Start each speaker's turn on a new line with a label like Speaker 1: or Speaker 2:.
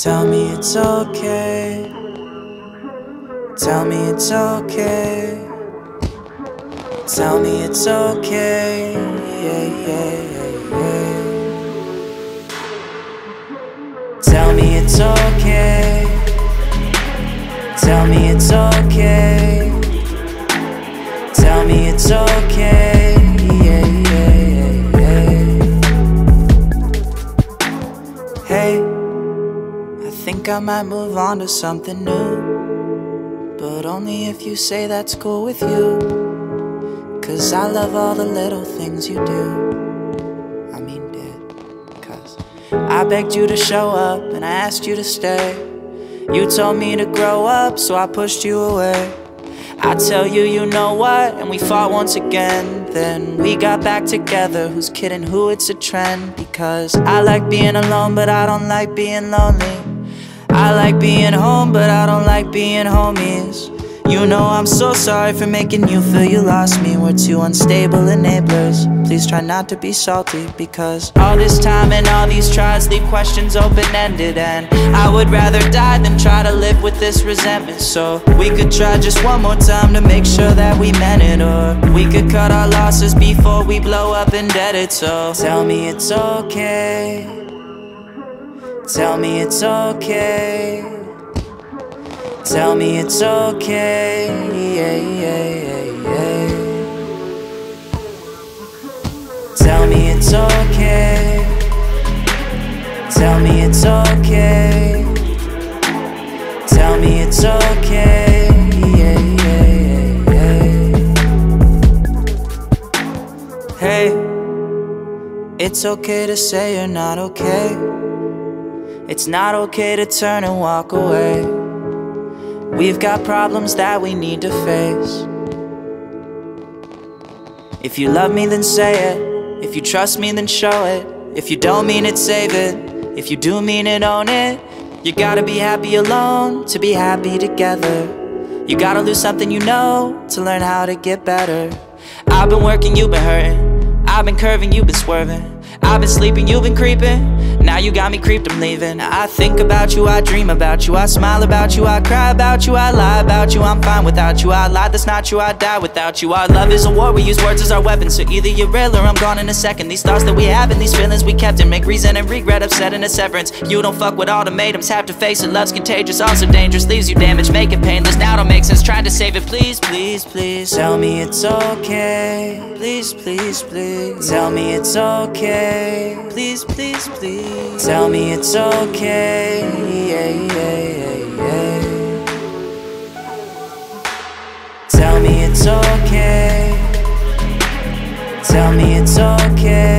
Speaker 1: Tell me it's okay. Tell me it's okay. Tell me it's okay. Yeah, yeah, yeah, yeah. Tell me it's okay. Tell me it's okay. Tell me it's okay. Yeah, yeah, yeah, yeah. Hey, I think I might move on to something new, but only if you say that's cool with you. 'Cause I love all the little things you do. I mean did. 'Cause I begged you to show up and I asked you to stay. You told me to grow up, so I pushed you away. I tell you, you know what, and we fought once again. Then we got back together, who's kidding, who, it's a trend. Because I like being alone, but I don't like being lonely. I like being home, but I don't like being homies. You know I'm so sorry for making you feel you lost me. We're two unstable enablers. Please try not to be salty, because all this time and all these tries leave questions open-ended. And I would rather die than try to live with this resentment. So we could try just one more time to make sure that we meant it. Or we could cut our losses before we blow up indebted. So tell me it's okay. Tell me it's okay. Tell me it's okay, yeah, yeah, yeah, yeah. Tell me it's okay. Tell me it's okay. Tell me it's okay, yeah, yeah, yeah, yeah. Hey, it's okay to say you're not okay. It's not okay to turn and walk away. We've got problems that we need to face. If you love me, then say it. If you trust me, then show it. If you don't mean it, save it. If you do mean it, own it. You gotta be happy alone to be happy together. You gotta lose something you know to learn how to get better. I've been working, you've been hurting. I've been curving, you've been swerving. I've been sleeping, you've been creeping. Now you got me creeped, I'm leaving. I think about you, I dream about you, I smile about you, I cry about you, I lie about you. I'm fine without you, I lie, that's not true, I die without you. Our love is a war, we use words as our weapons. So either you're real or I'm gone in a second. These thoughts that we have and these feelings we kept and make reason and regret upset in a severance. You don't fuck with ultimatums, have to face it. Love's contagious, also dangerous, leaves you damaged, make it painless. Now don't make sense, try to save it, please, please, please. Tell me it's okay, please, please, please. Tell me it's okay, please, please, please. Tell me it's okay, yeah, yeah, yeah, yeah. Tell me it's okay. Tell me it's okay.